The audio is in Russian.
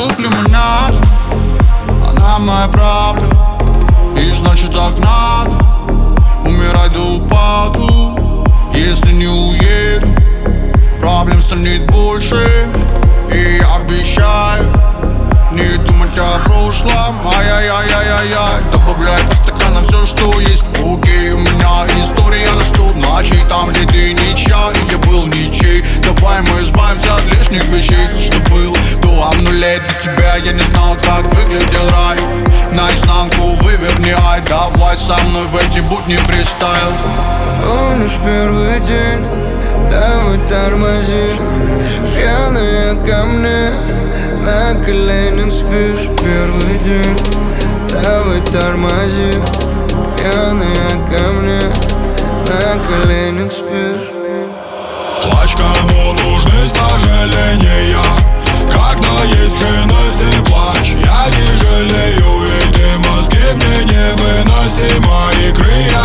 тут лимонада, она моя правда, и значит так надо умирать до упаду. Если не уеду, проблем станет больше. И я обещаю не думать о прошлом. Ай-яй-яй-яй-яй. Добавляй по стаканам все, что есть. Окей, у меня история на 100 ночей, там, где ты ничья, и я был ничей. Давай мы избавимся от лишних вещей. Все, что было до обнулей для тебя, я не знал, как выглядел рай. Наизнанку выверни, ай. Давай со мной в эти будни фристайл. Помнишь первый день? Давай тормози. Пьяная ко мне, на коленях спишь. Первый день, давай тормози. Пьяная ко мне, на коленях спишь. Плачь, кому нужны сожаления, когда есть Хеннесси, плачь. Я не жалею, и ты мозги мне невыносимы, и крылья